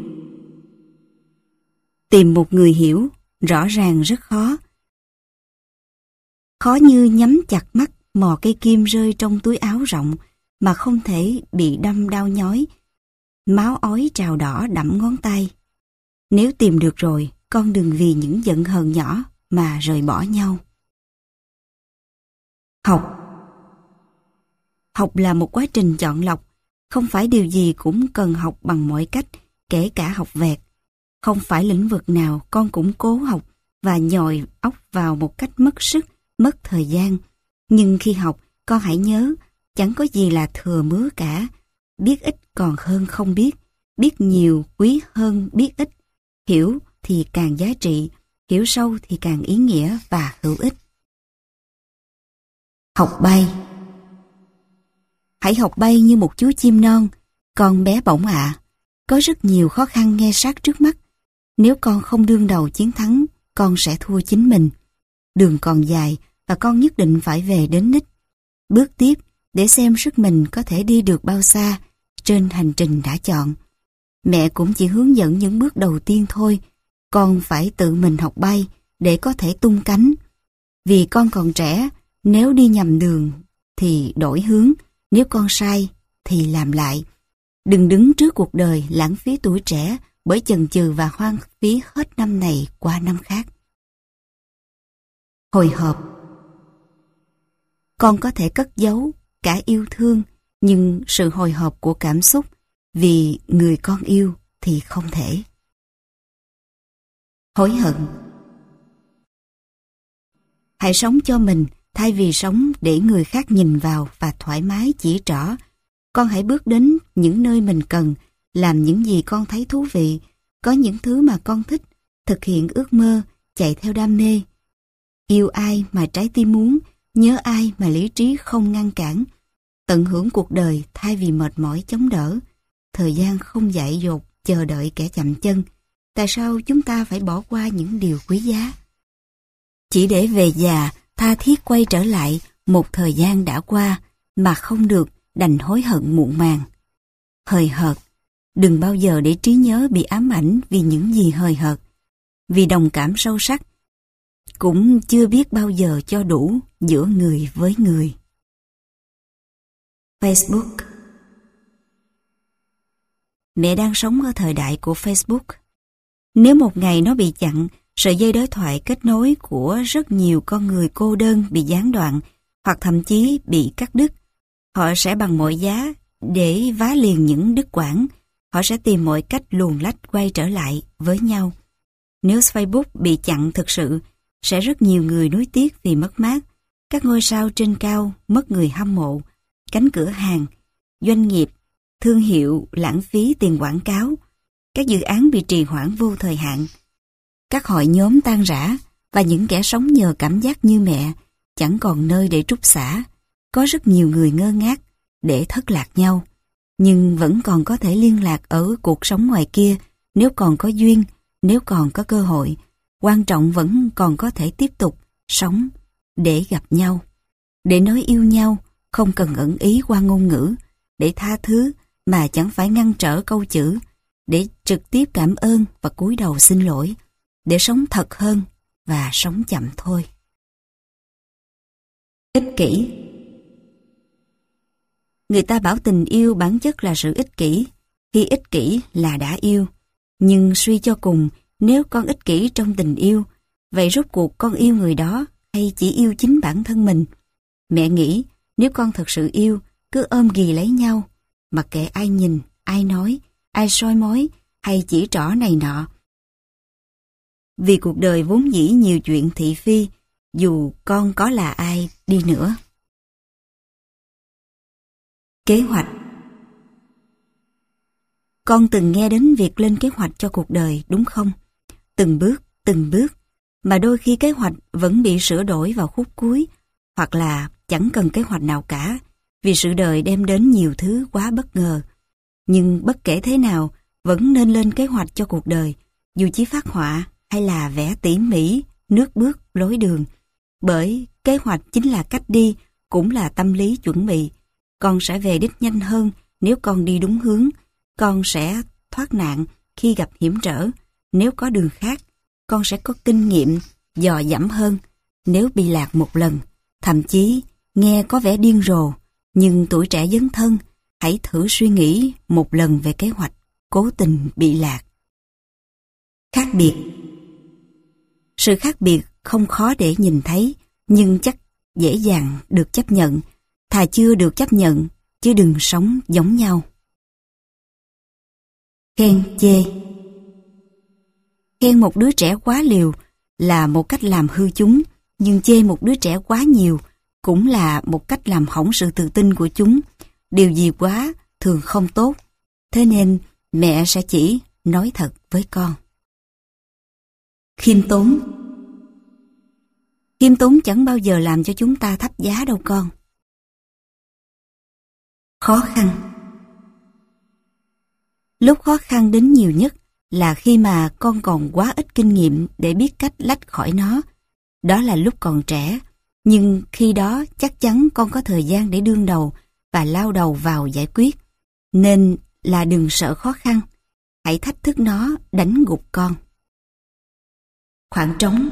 Tìm một người hiểu, rõ ràng rất khó. Khó như nhắm chặt mắt mò cây kim rơi trong túi áo rộng mà không thể bị đâm đau nhói, máu ói trào đỏ đẫm ngón tay. Nếu tìm được rồi, con đừng vì những giận hờn nhỏ mà rời bỏ nhau. Học. Học là một quá trình chọn lọc, không phải điều gì cũng cần học bằng mọi cách, kể cả học vẹt. Không phải lĩnh vực nào con cũng cố học và nhồi óc vào một cách mất sức, mất thời gian. Nhưng khi học, con hãy nhớ, chẳng có gì là thừa mứa cả. Biết ít còn hơn không biết, biết nhiều quý hơn biết ít. Hiểu thì càng giá trị, hiểu sâu thì càng ý nghĩa và hữu ích. Học bay. Hãy học bay như một chú chim non, con bé bỏng ạ. À. Có rất nhiều khó khăn ngay sát trước mắt. Nếu con không đương đầu chiến thắng, con sẽ thua chính mình. Đường còn dài và con nhất định phải về đến đích. Bước tiếp để xem sức mình có thể đi được bao xa trên hành trình đã chọn. Mẹ cũng chỉ hướng dẫn những bước đầu tiên thôi. Con phải tự mình học bay để có thể tung cánh. Vì con còn trẻ, nếu đi nhầm đường thì đổi hướng, nếu con sai thì làm lại. Đừng đứng trước cuộc đời lãng phí tuổi trẻ bởi chần chừ và hoang phí hết năm này qua năm khác. Hồi hộp. Con có thể cất giấu cả yêu thương, nhưng sự hồi hộp của cảm xúc vì người con yêu thì không thể. Hối hận. Hãy sống cho mình thay vì sống để người khác nhìn vào và thoải mái chỉ trỏ. Con hãy bước đến những nơi mình cần, làm những gì con thấy thú vị, có những thứ mà con thích, thực hiện ước mơ, chạy theo đam mê. Yêu ai mà trái tim muốn, nhớ ai mà lý trí không ngăn cản. Tận hưởng cuộc đời thay vì mệt mỏi chống đỡ. Thời gian không dại dột chờ đợi kẻ chậm chân. Tại sao chúng ta phải bỏ qua những điều quý giá? Chỉ để về già tha thiết quay trở lại một thời gian đã qua mà không được, đành hối hận muộn màng. Hời hợt. Đừng bao giờ để trí nhớ bị ám ảnh vì những gì hời hợt. Vì đồng cảm sâu sắc cũng chưa biết bao giờ cho đủ giữa người với người. Facebook. Mẹ đang sống ở thời đại của Facebook. Nếu một ngày nó bị chặn, sợi dây đối thoại kết nối của rất nhiều con người cô đơn bị gián đoạn hoặc thậm chí bị cắt đứt, Họ sẽ bằng mọi giá để vá liền những đứt quãng. Họ sẽ tìm mọi cách luồn lách quay trở lại với nhau. Nếu Facebook bị chặn thực sự, sẽ rất nhiều người nuối tiếc vì mất mát. Các ngôi sao trên cao mất người hâm mộ, cánh cửa hàng, doanh nghiệp, thương hiệu lãng phí tiền quảng cáo. Các dự án bị trì hoãn vô thời hạn. Các hội nhóm tan rã và những kẻ sống nhờ cảm giác như mẹ chẳng còn nơi để trút xả. Có rất nhiều người ngơ ngác để thất lạc nhau, nhưng vẫn còn có thể liên lạc ở cuộc sống ngoài kia nếu còn có duyên, nếu còn có cơ hội. Quan trọng vẫn còn có thể tiếp tục sống để gặp nhau, để nói yêu nhau, không cần ẩn ý qua ngôn ngữ, để tha thứ mà chẳng phải ngăn trở câu chữ, để trực tiếp cảm ơn và cúi đầu xin lỗi, để sống thật hơn và sống chậm thôi. Ích kỷ. Người ta bảo tình yêu bản chất là sự ích kỷ, khi ích kỷ là đã yêu. Nhưng suy cho cùng, nếu con ích kỷ trong tình yêu, vậy rốt cuộc con yêu người đó hay chỉ yêu chính bản thân mình? Mẹ nghĩ nếu con thật sự yêu, cứ ôm ghì lấy nhau, mặc kệ ai nhìn, ai nói, ai soi mói hay chỉ trỏ này nọ. Vì cuộc đời vốn dĩ nhiều chuyện thị phi, dù con có là ai đi nữa. Kế hoạch. Con từng nghe đến việc lên kế hoạch cho cuộc đời, đúng không? Từng bước, từng bước, mà đôi khi kế hoạch vẫn bị sửa đổi vào khúc cuối, hoặc là chẳng cần kế hoạch nào cả, vì sự đời đem đến nhiều thứ quá bất ngờ. Nhưng bất kể thế nào, vẫn nên lên kế hoạch cho cuộc đời, dù chỉ phác họa hay là vẽ tỉ mỉ, nước bước, lối đường. Bởi kế hoạch chính là cách đi, cũng là tâm lý chuẩn bị. Con sẽ về đích nhanh hơn nếu con đi đúng hướng. Con sẽ thoát nạn khi gặp hiểm trở. Nếu có đường khác, con sẽ có kinh nghiệm, dò dẫm hơn. Nếu bị lạc một lần, thậm chí nghe có vẻ điên rồ, nhưng tuổi trẻ dấn thân, hãy thử suy nghĩ một lần về kế hoạch cố tình bị lạc. Khác biệt. Sự khác biệt không khó để nhìn thấy, nhưng chắc dễ dàng được chấp nhận. Thà chưa được chấp nhận, chứ đừng sống giống nhau. Khen chê. Khen một đứa trẻ quá liều là một cách làm hư chúng, nhưng chê một đứa trẻ quá nhiều cũng là một cách làm hỏng sự tự tin của chúng. Điều gì quá thường không tốt, thế nên mẹ sẽ chỉ nói thật với con. Khiêm tốn. Khiêm tốn chẳng bao giờ làm cho chúng ta thấp giá đâu con. Khó khăn. Lúc khó khăn đến nhiều nhất là khi mà con còn quá ít kinh nghiệm để biết cách lách khỏi nó. Đó là lúc còn trẻ, nhưng khi đó chắc chắn con có thời gian để đương đầu và lao đầu vào giải quyết. Nên là đừng sợ khó khăn, hãy thách thức nó đánh gục con. Khoảng trống.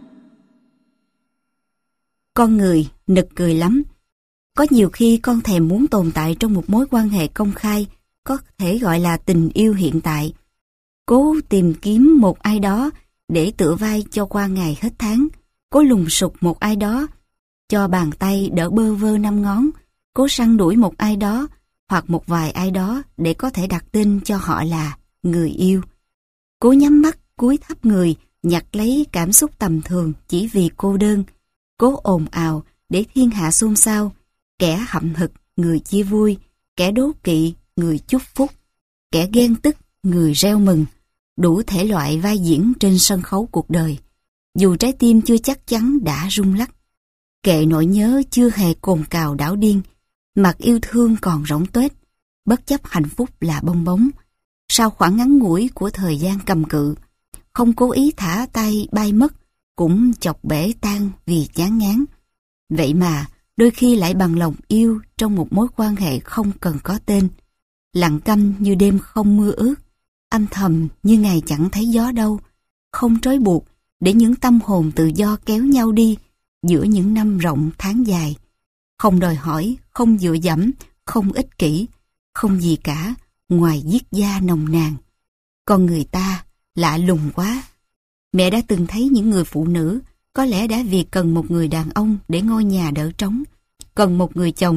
Con người nực cười lắm. Có nhiều khi con thèm muốn tồn tại trong một mối quan hệ công khai, có thể gọi là tình yêu hiện tại. Cố tìm kiếm một ai đó để tựa vai cho qua ngày hết tháng. Cố lùng sục một ai đó cho bàn tay đỡ bơ vơ năm ngón. Cố săn đuổi một ai đó hoặc một vài ai đó để có thể đặt tên cho họ là người yêu. Cố nhắm mắt cúi thấp người nhặt lấy cảm xúc tầm thường chỉ vì cô đơn. Cố ồn ào để thiên hạ xôn xao. Kẻ hậm hực người chia vui, kẻ đố kỵ người chúc phúc, kẻ ghen tức người reo mừng. Đủ thể loại vai diễn trên sân khấu cuộc đời. Dù trái tim chưa chắc chắn đã rung lắc, kệ nỗi nhớ chưa hề cồn cào đảo điên, mặt yêu thương còn rỗng tuếch, bất chấp hạnh phúc là bong bóng. Sau khoảng ngắn ngủi của thời gian cầm cự, không cố ý thả tay bay mất, cũng chọc bể tan vì chán ngán. Vậy mà đôi khi lại bằng lòng yêu trong một mối quan hệ không cần có tên, lặng câm như đêm không mưa ướt, âm thầm như ngày chẳng thấy gió đâu, không trói buộc để những tâm hồn tự do kéo nhau đi giữa những năm rộng tháng dài. Không đòi hỏi, không dựa dẫm, không ích kỷ, không gì cả ngoài giết da nồng nàn. Con người ta lạ lùng quá. Mẹ đã từng thấy những người phụ nữ có lẽ đã vì cần một người đàn ông để ngôi nhà đỡ trống, cần một người chồng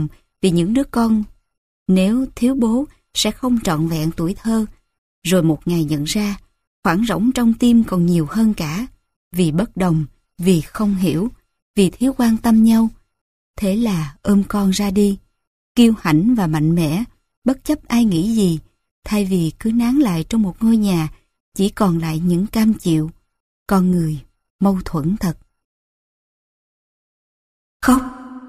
vì những đứa con nếu thiếu bố sẽ không trọn vẹn tuổi thơ, rồi một ngày nhận ra khoảng rỗng trong tim còn nhiều hơn cả, vì bất đồng, vì không hiểu, vì thiếu quan tâm nhau. Thế là ôm con ra đi, kiêu hãnh và mạnh mẽ, bất chấp ai nghĩ gì, thay vì cứ nán lại trong một ngôi nhà, chỉ còn lại những cam chịu. Con người mâu thuẫn thật. Khóc.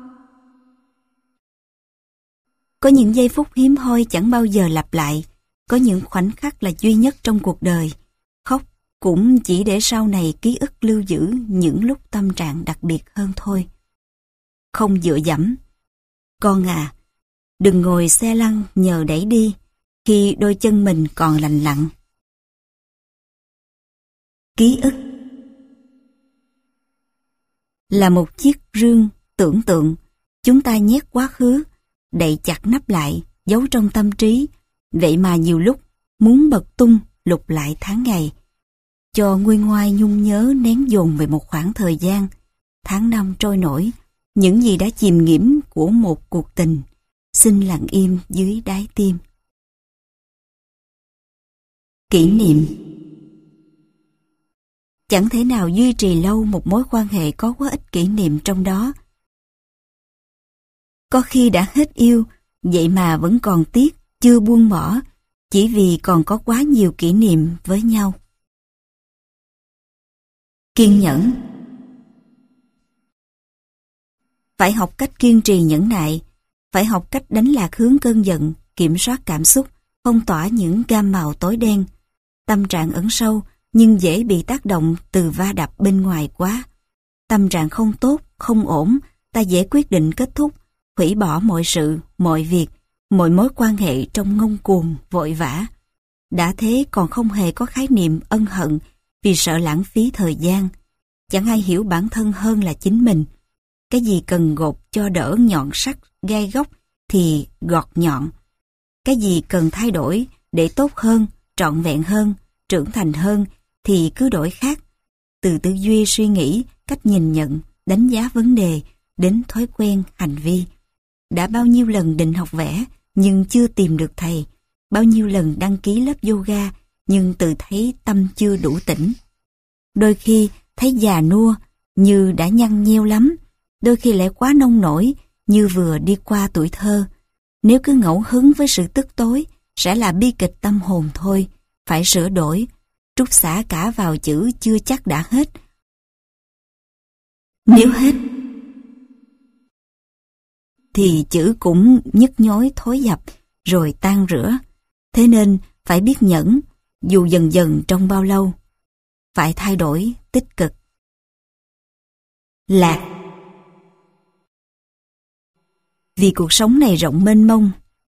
Có những giây phút hiếm hoi chẳng bao giờ lặp lại, có những khoảnh khắc là duy nhất trong cuộc đời. Khóc cũng chỉ để sau này ký ức lưu giữ những lúc tâm trạng đặc biệt hơn thôi. Không dựa dẫm. Con à, đừng ngồi xe lăn nhờ đẩy đi, khi đôi chân mình còn lành lặn. Ký ức là một chiếc rương tưởng tượng, chúng ta nhét quá khứ, đậy chặt nắp lại, giấu trong tâm trí, vậy mà nhiều lúc muốn bật tung lục lại tháng ngày, cho nguôi ngoai nhung nhớ nén dồn về một khoảng thời gian. Tháng năm trôi nổi, những gì đã chìm nghiễm của một cuộc tình xin lặng im dưới đáy tim. Kỷ niệm. Chẳng thể nào duy trì lâu một mối quan hệ có quá ít kỷ niệm trong đó. Có khi đã hết yêu, vậy mà vẫn còn tiếc, chưa buông bỏ, chỉ vì còn có quá nhiều kỷ niệm với nhau. Kiên nhẫn. Phải học cách kiên trì nhẫn nại, phải học cách đánh lạc hướng cơn giận, kiểm soát cảm xúc, phong tỏa những gam màu tối đen. Tâm trạng ẩn sâu nhưng dễ bị tác động từ va đập bên ngoài quá. Tâm trạng không tốt, không ổn, ta dễ quyết định kết thúc, hủy bỏ mọi sự, mọi việc, mọi mối quan hệ trong ngông cuồng, vội vã. Đã thế còn không hề có khái niệm ân hận vì sợ lãng phí thời gian. Chẳng ai hiểu bản thân hơn là chính mình. Cái gì cần gột cho đỡ nhọn sắc, gai góc thì gọt nhọn. Cái gì cần thay đổi để tốt hơn, trọn vẹn hơn, trưởng thành hơn thì cứ đổi khác. Từ tư duy suy nghĩ, cách nhìn nhận, đánh giá vấn đề, đến thói quen, hành vi. Đã bao nhiêu lần định học vẽ nhưng chưa tìm được thầy, bao nhiêu lần đăng ký lớp yoga nhưng tự thấy tâm chưa đủ tỉnh. Đôi khi thấy già nua như đã nhăn nheo lắm, đôi khi lại quá nông nổi như vừa đi qua tuổi thơ. Nếu cứ ngẫu hứng với sự tức tối sẽ là bi kịch tâm hồn thôi, phải sửa đổi, trút xả cả vào chữ chưa chắc đã hết. Nếu hết thì chữ cũng nhức nhối thối dập rồi tan rửa. Thế nên phải biết nhẫn, dù dần dần trong bao lâu. Phải thay đổi tích cực. Lạc. Vì cuộc sống này rộng mênh mông.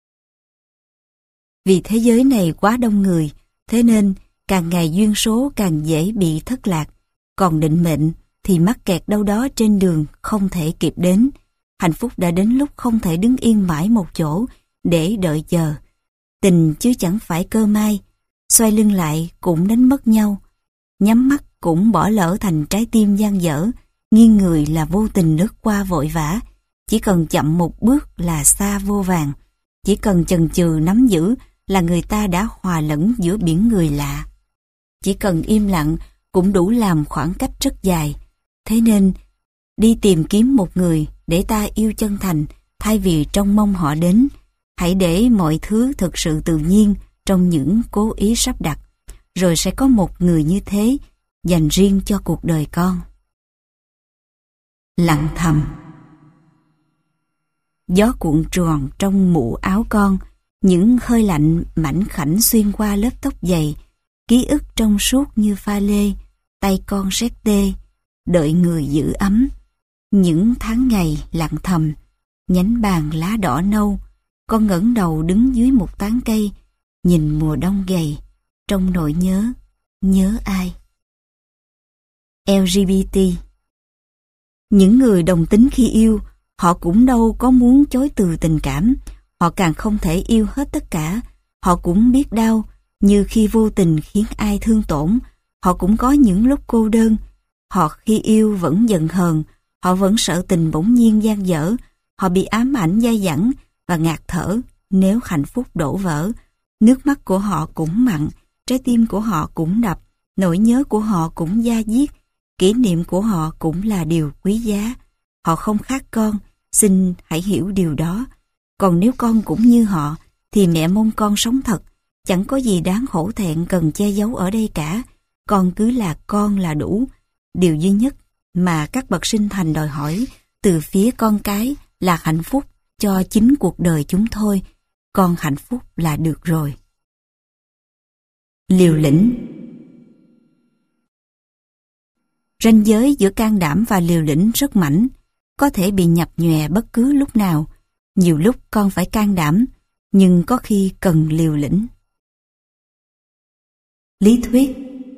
Vì thế giới này quá đông người, thế nên càng ngày duyên số càng dễ bị thất lạc. Còn định mệnh thì mắc kẹt đâu đó trên đường không thể kịp đến. Hạnh phúc đã đến lúc không thể đứng yên mãi một chỗ để đợi chờ. Tình chứ chẳng phải cơ may, xoay lưng lại cũng đánh mất nhau. Nhắm mắt cũng bỏ lỡ thành trái tim dang dở, nghiêng người là vô tình lướt qua vội vã. Chỉ cần chậm một bước là xa vô vàng, chỉ cần chần chừ nắm giữ là người ta đã hòa lẫn giữa biển người lạ. Chỉ cần im lặng cũng đủ làm khoảng cách rất dài. Thế nên, đi tìm kiếm một người để ta yêu chân thành thay vì trông mong họ đến. Hãy để mọi thứ thực sự tự nhiên trong những cố ý sắp đặt, rồi sẽ có một người như thế dành riêng cho cuộc đời con. Lặng thầm. Gió cuộn tròn trong mũ áo con, những hơi lạnh mảnh khảnh xuyên qua lớp tóc dày, ký ức trong suốt như pha lê, tay con réc tê, đợi người giữ ấm. Những tháng ngày lặng thầm, nhánh bàn lá đỏ nâu, con ngẩng đầu đứng dưới một tán cây, nhìn mùa đông gầy, trong nỗi nhớ, nhớ ai. lờ giê bê tê. Những người đồng tính khi yêu, họ cũng đâu có muốn chối từ tình cảm, họ càng không thể yêu hết tất cả, họ cũng biết đau, như khi vô tình khiến ai thương tổn, họ cũng có những lúc cô đơn, họ khi yêu vẫn giận hờn, họ vẫn sợ tình bỗng nhiên dang dở, họ bị ám ảnh dai dẳng và ngạt thở nếu hạnh phúc đổ vỡ. Nước mắt của họ cũng mặn, trái tim của họ cũng đập, nỗi nhớ của họ cũng da diết, kỷ niệm của họ cũng là điều quý giá. Họ không khác con, xin hãy hiểu điều đó. Còn nếu con cũng như họ, thì mẹ mong con sống thật. Chẳng có gì đáng hổ thẹn cần che giấu ở đây cả. Con cứ là con là đủ. Điều duy nhất mà các bậc sinh thành đòi hỏi từ phía con cái là hạnh phúc cho chính cuộc đời chúng thôi. Con hạnh phúc là được rồi. Liều lĩnh. Ranh giới giữa can đảm và liều lĩnh rất mảnh, có thể bị nhập nhòe bất cứ lúc nào. Nhiều lúc con phải can đảm, nhưng có khi cần liều lĩnh. Lý thuyết.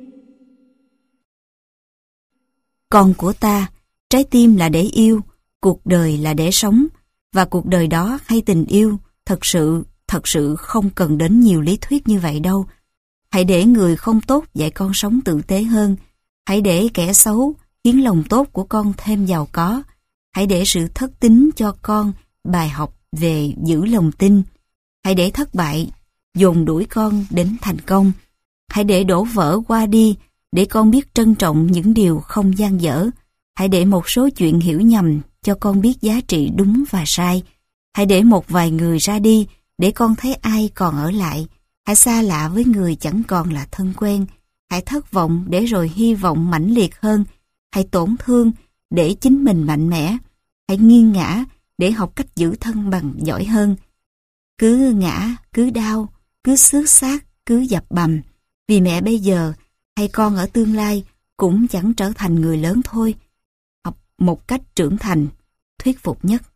Con của ta, trái tim là để yêu, cuộc đời là để sống, và cuộc đời đó hay tình yêu thật sự, thật sự không cần đến nhiều lý thuyết như vậy đâu. Hãy để người không tốt dạy con sống tử tế hơn. Hãy để kẻ xấu khiến lòng tốt của con thêm giàu có. Hãy để sự thất tín cho con bài học về giữ lòng tin. Hãy để thất bại dồn đuổi con đến thành công. Hãy để đổ vỡ qua đi để con biết trân trọng những điều không dang dở. Hãy để một số chuyện hiểu nhầm cho con biết giá trị đúng và sai. Hãy để một vài người ra đi để con thấy ai còn ở lại. Hãy xa lạ với người chẳng còn là thân quen. Hãy thất vọng để rồi hy vọng mãnh liệt hơn. Hãy tổn thương để chính mình mạnh mẽ. Hãy nghiêng ngã để học cách giữ thân bằng giỏi hơn. Cứ ngã, cứ đau, cứ xước xác, cứ dập bầm. Vì mẹ bây giờ hay con ở tương lai cũng chẳng trở thành người lớn thôi. Học một cách trưởng thành, thuyết phục nhất.